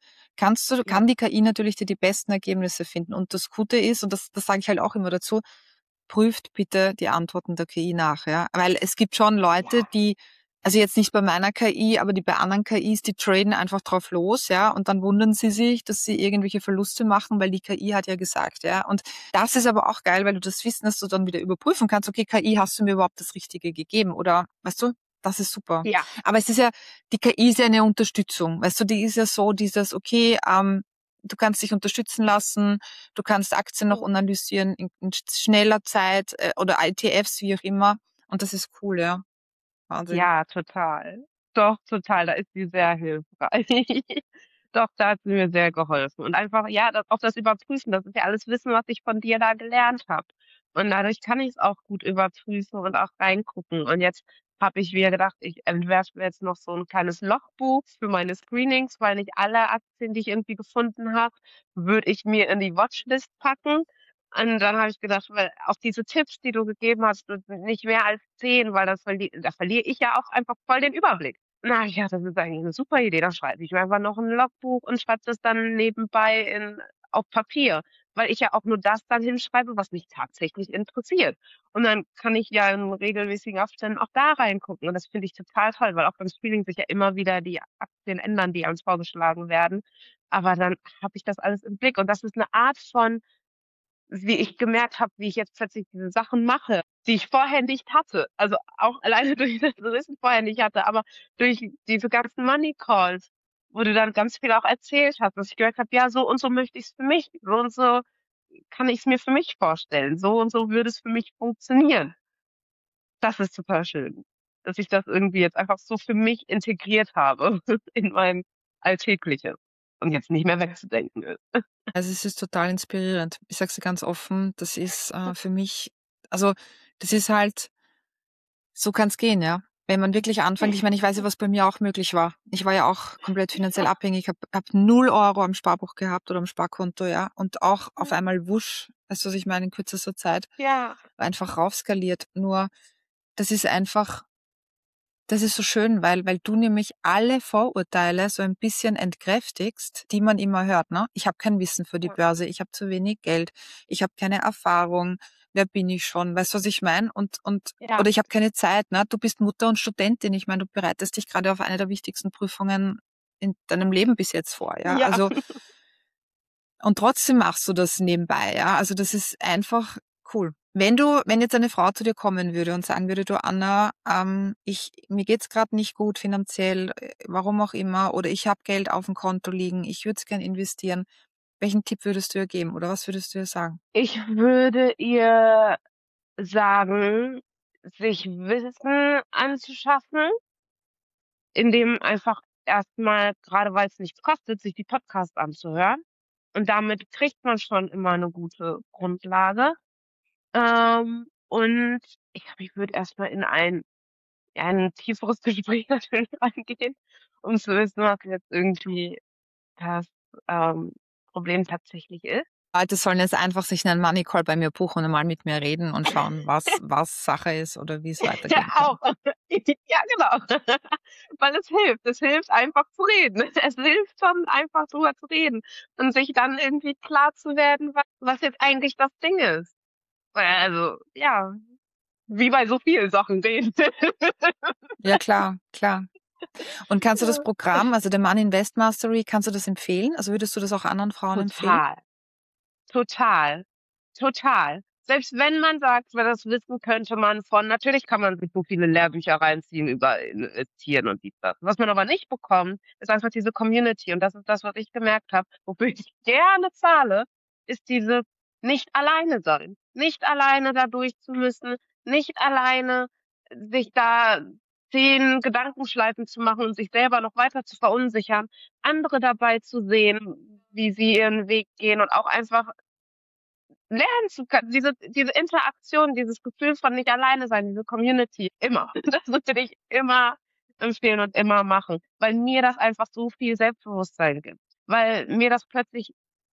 ja, kann die KI natürlich dir die besten Ergebnisse finden. Und das Gute ist, und das sage ich halt auch immer dazu, prüft bitte die Antworten der KI nach, ja. Weil es gibt schon Leute, ja, die, also jetzt nicht bei meiner KI, aber die bei anderen KIs, die traden einfach drauf los, ja, und dann wundern sie sich, dass sie irgendwelche Verluste machen, weil die KI hat ja gesagt, ja. Und das ist aber auch geil, weil du das Wissen, dass du dann wieder überprüfen kannst, okay, KI, hast du mir überhaupt das Richtige gegeben? Oder, weißt du, das ist super. ja, Aber es ist ja, die KI ist ja eine Unterstützung, weißt du, die ist ja so okay, du kannst dich unterstützen lassen, du kannst Aktien noch analysieren in schneller Zeit oder ETFs, wie auch immer. Und das ist cool, ja. Wahnsinn. ja, total. Doch, total. Da ist sie sehr hilfreich. Doch, da hat sie mir sehr geholfen. Und einfach, ja, auch das Überprüfen, das ist ja alles Wissen, was ich von dir da gelernt habe. Und dadurch kann ich es auch gut überprüfen und auch reingucken. Und jetzt habe ich wieder gedacht, ich entwerfe mir jetzt noch so ein kleines Logbuch für meine Screenings, weil nicht alle Aktien, die ich irgendwie gefunden habe, würde ich mir in die Watchlist packen. Und dann habe ich gedacht, weil auch diese Tipps, die du gegeben hast, nicht mehr als 10, weil da verliere ich ja auch einfach voll den Überblick. Na ja, das ist eigentlich eine super Idee. Da schreibe ich mir einfach noch ein Logbuch und schreibe das dann nebenbei auf Papier, weil ich ja auch nur das dann hinschreibe, was mich tatsächlich interessiert. Und dann kann ich ja in regelmäßigen Abständen auch da reingucken. Und das finde ich total toll, weil auch beim Screening sich ja immer wieder die Aktien ändern, die uns vorgeschlagen werden. Aber dann habe ich das alles im Blick. Und das ist eine Art von, wie ich gemerkt habe, wie ich jetzt plötzlich diese Sachen mache, die ich vorher nicht hatte. Also auch alleine durch das Wissen vorher nicht hatte, aber durch diese ganzen Money Calls, wo du dann ganz viel auch erzählt hast, dass ich gemerkt habe, ja, so und so möchte ich es für mich, so und so kann ich es mir für mich vorstellen, so und so würde es für mich funktionieren. Das ist super schön, dass ich das irgendwie jetzt einfach so für mich integriert habe in mein Alltägliches und jetzt nicht mehr wegzudenken ist. Also es ist total inspirierend. Ich sage dir ganz offen, das ist für mich, also das ist halt, so kann es gehen, ja. Wenn man wirklich anfängt, ich meine, ich weiß ja, was bei mir auch möglich war. Ich war ja auch komplett finanziell abhängig, hab 0 € am Sparbuch gehabt oder am Sparkonto, ja. Und auch auf einmal wusch, weißt du, was ich meine, in kürzester Zeit, Ja, war einfach raufskaliert. Nur, das ist einfach, Das ist so schön, weil du nämlich alle Vorurteile so ein bisschen entkräftigst, die man immer hört. Ne? Ich habe kein Wissen für die Ja. Börse, ich habe zu wenig Geld, ich habe keine Erfahrung, wer bin ich schon? Weißt du, was ich meine? Ja, Oder ich habe keine Zeit. Ne? Du bist Mutter und Studentin. Ich meine, du bereitest dich gerade auf eine der wichtigsten Prüfungen in deinem Leben bis jetzt vor. Ja, ja. also und trotzdem machst du das nebenbei. Ja, also das ist einfach cool. Wenn jetzt eine Frau zu dir kommen würde und sagen würde, du Anna, mir geht's gerade nicht gut finanziell, warum auch immer, oder ich habe Geld auf dem Konto liegen, ich würde es gern investieren. Welchen Tipp würdest du ihr geben oder was würdest du ihr sagen? Ich würde ihr sagen, sich Wissen anzuschaffen, indem einfach erstmal, gerade weil es nichts kostet, sich die Podcasts anzuhören. Und damit kriegt man schon immer eine gute Grundlage. Und ich würde erstmal in ein tieferes Gespräch natürlich reingehen, um zu wissen, was jetzt irgendwie das ähm, Problem tatsächlich ist. Leute sollen jetzt einfach sich einen Money Call bei mir buchen und mal mit mir reden und schauen, was Sache ist oder wie es Ja, weitergehen kann. auch. Ja, genau. Weil es hilft. Es hilft einfach zu reden. Es hilft schon einfach drüber zu reden und sich dann irgendwie klar zu werden, was jetzt eigentlich das Ding ist. Also, ja, wie bei so vielen Sachen reden. Ja, klar, klar. Und kannst du das Ja. Programm, also der Money Invest Mastery, kannst du das empfehlen? Also würdest du das auch anderen Frauen empfehlen? Total. Total, total. Selbst wenn man sagt, weil das Wissen könnte man natürlich kann man sich so viele Lehrbücher reinziehen über Investieren und dies, das. Was man aber nicht bekommt, ist einfach diese Community. Und das ist das, was ich gemerkt habe, wofür ich gerne zahle, ist diese nicht alleine sein. Nicht alleine da durch zu müssen, nicht alleine sich da 10 Gedankenschleifen zu machen und sich selber noch weiter zu verunsichern, andere dabei zu sehen, wie sie ihren Weg gehen und auch einfach lernen zu können. Diese Interaktion, dieses Gefühl von nicht alleine sein, diese Community, immer. Das würde ich immer empfehlen und immer machen, weil mir das einfach so viel Selbstbewusstsein gibt. Weil mir das plötzlich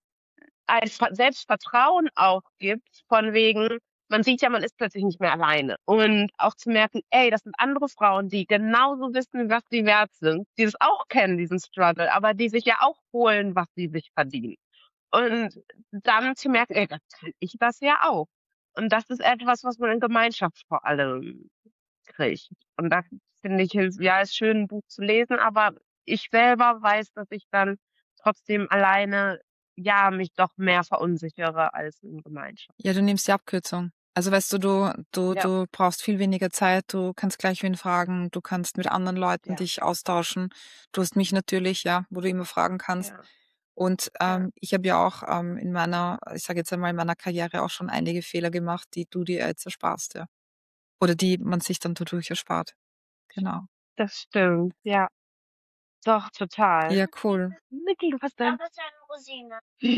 ein Selbstvertrauen auch gibt, von wegen, man sieht ja, man ist plötzlich nicht mehr alleine. Und auch zu merken, ey, das sind andere Frauen, die genauso wissen, was sie wert sind, die das auch kennen, diesen Struggle, aber die sich ja auch holen, was sie sich verdienen. Und dann zu merken, ey, das kann ich das ja auch. Und das ist etwas, was man in Gemeinschaft vor allem kriegt. Und da finde ich, ja, ist schön, ein Buch zu lesen, aber ich selber weiß, dass ich dann trotzdem alleine, ja, mich doch mehr verunsichere als in Gemeinschaft. Ja, du nimmst die Abkürzung. Also weißt du, Ja, du brauchst viel weniger Zeit, du kannst gleich wen fragen, du kannst mit anderen Leuten ja, dich austauschen. Du hast mich natürlich, ja, wo du immer fragen kannst. ja, Und ja, ich habe ja auch in meiner, ich sage jetzt einmal, in meiner Karriere auch schon einige Fehler gemacht, die du dir jetzt ersparst, ja. Oder die man sich dann dadurch erspart. Genau. das stimmt, ja, doch, total. Ja, cool. Niki, du hast dann. Das ist eine Rosine.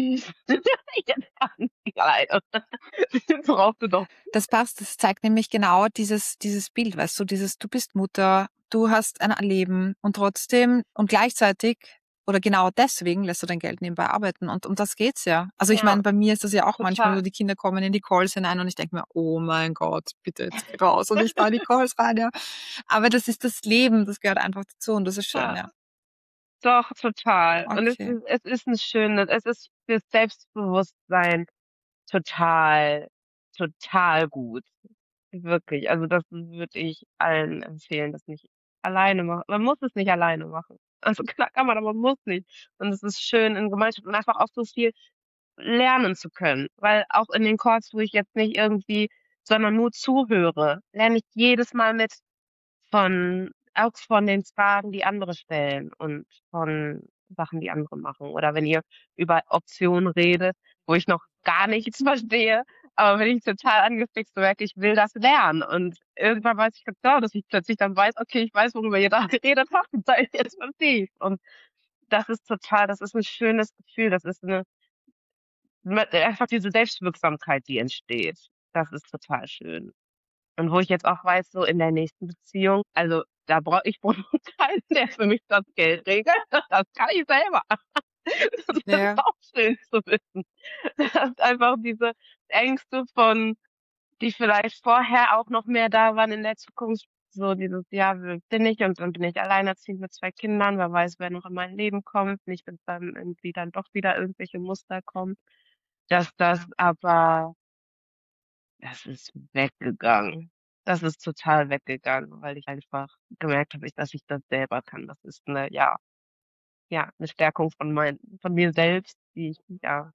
Ja, leider. Brauchst du doch. Das passt, das zeigt nämlich genau dieses Bild, weißt du, du bist Mutter, du hast ein Leben und trotzdem und gleichzeitig oder genau deswegen lässt du dein Geld nebenbei arbeiten und um das geht's ja. Also ich Ja, meine, bei mir ist das ja auch manchmal so, total. die Kinder kommen in die Calls hinein und ich denke mir, oh mein Gott, bitte jetzt geh raus und ich da in die Calls rein, ja. Aber das ist das Leben, das gehört einfach dazu und das ist schön, Ja. ja. Doch, total. Und Okay. es ist ein schönes, es ist fürs Selbstbewusstsein total, total gut. Wirklich. Also das würde ich allen empfehlen, das nicht alleine machen. Man muss es nicht alleine machen. Also klar kann man, aber man muss nicht. Und es ist schön in Gemeinschaft und einfach auch so viel lernen zu können. Weil auch in den Calls, wo ich jetzt nicht irgendwie, sondern nur zuhöre, lerne ich jedes Mal mit auch von den Fragen, die andere stellen und von Sachen, die andere machen. Oder wenn ihr über Optionen redet, wo ich noch gar nichts verstehe, aber wenn ich total angefixt merke, ich will das lernen. Und irgendwann weiß ich ganz genau, dass ich plötzlich dann weiß, okay, ich weiß, worüber ihr da geredet habt, weil jetzt verstehe ich. Und das ist ein schönes Gefühl, das ist einfach diese Selbstwirksamkeit, die entsteht. Das ist total schön. Und wo ich jetzt auch weiß, so in der nächsten Beziehung, also da brauche keinen, der für mich das Geld regelt. Das kann ich selber. Das ist Ja. auch schön zu wissen. Dass einfach diese Ängste die vielleicht vorher auch noch mehr da waren in der Zukunft, so dieses, ja, wer bin ich? Und dann bin ich alleinerziehend mit 2 Kindern. Wer weiß, wer noch in mein Leben kommt. Nicht, wenn es dann irgendwie dann doch wieder irgendwelche Muster kommen. Aber das ist weggegangen. Das ist total weggegangen, weil ich einfach gemerkt habe, dass ich das selber kann. Das ist eine Stärkung von mir selbst, die ich,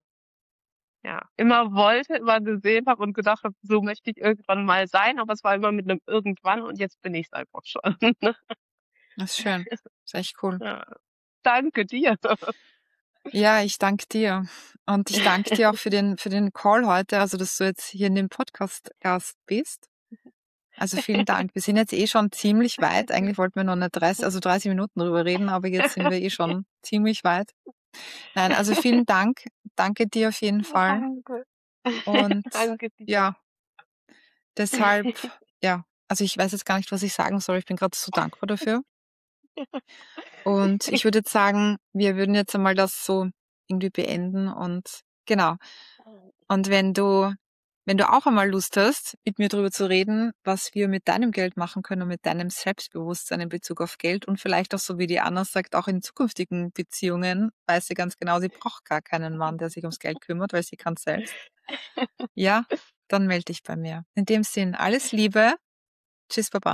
immer wollte, immer gesehen habe und gedacht habe, so möchte ich irgendwann mal sein, aber es war immer mit einem irgendwann und jetzt bin ich es einfach schon. Das ist schön. Das ist echt cool. Ja. Danke dir. Ja, ich danke dir. Und ich danke dir auch für den Call heute, also dass du jetzt hier in dem Podcast Gast bist. Also vielen Dank. Wir sind jetzt eh schon ziemlich weit. Eigentlich wollten wir noch eine 30 Minuten drüber reden, aber jetzt sind wir eh schon ziemlich weit. Nein, also vielen Dank. Danke dir auf jeden Fall. Danke. Und Danke dir. ja, deshalb, ja, also ich weiß jetzt gar nicht, was ich sagen soll. Ich bin gerade so dankbar dafür. Und ich würde jetzt sagen, wir würden jetzt einmal das so irgendwie beenden und genau. Und wenn du auch einmal Lust hast, mit mir darüber zu reden, was wir mit deinem Geld machen können und mit deinem Selbstbewusstsein in Bezug auf Geld und vielleicht auch so wie die Anna sagt, auch in zukünftigen Beziehungen, weiß sie ganz genau, sie braucht gar keinen Mann, der sich ums Geld kümmert, weil sie kann selbst. Ja, dann melde dich bei mir. In dem Sinn, alles Liebe. Tschüss, Baba.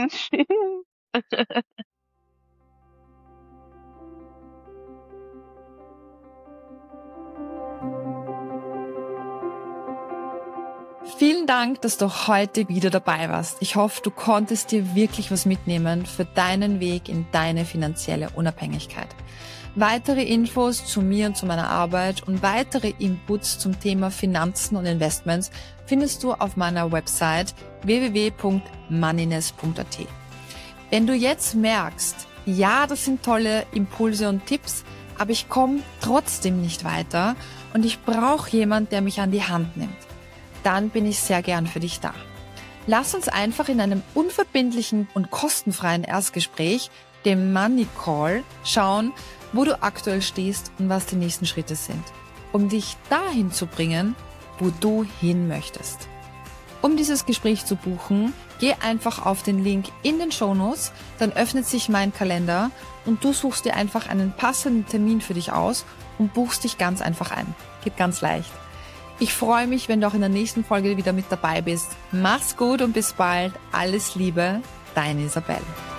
Vielen Dank, dass du heute wieder dabei warst. Ich hoffe, du konntest dir wirklich was mitnehmen für deinen Weg in deine finanzielle Unabhängigkeit. Weitere Infos zu mir und zu meiner Arbeit und weitere Inputs zum Thema Finanzen und Investments findest du auf meiner Website www.moneyness.at. Wenn du jetzt merkst, ja, das sind tolle Impulse und Tipps, aber ich komme trotzdem nicht weiter und ich brauche jemanden, der mich an die Hand nimmt, dann bin ich sehr gern für dich da. Lass uns einfach in einem unverbindlichen und kostenfreien Erstgespräch, dem Money Call, schauen, wo du aktuell stehst und was die nächsten Schritte sind, um dich dahin zu bringen, wo du hin möchtest. Um dieses Gespräch zu buchen, geh einfach auf den Link in den Shownotes, dann öffnet sich mein Kalender und du suchst dir einfach einen passenden Termin für dich aus und buchst dich ganz einfach ein. Geht ganz leicht. Ich freue mich, wenn du auch in der nächsten Folge wieder mit dabei bist. Mach's gut und bis bald. Alles Liebe, deine Isabelle.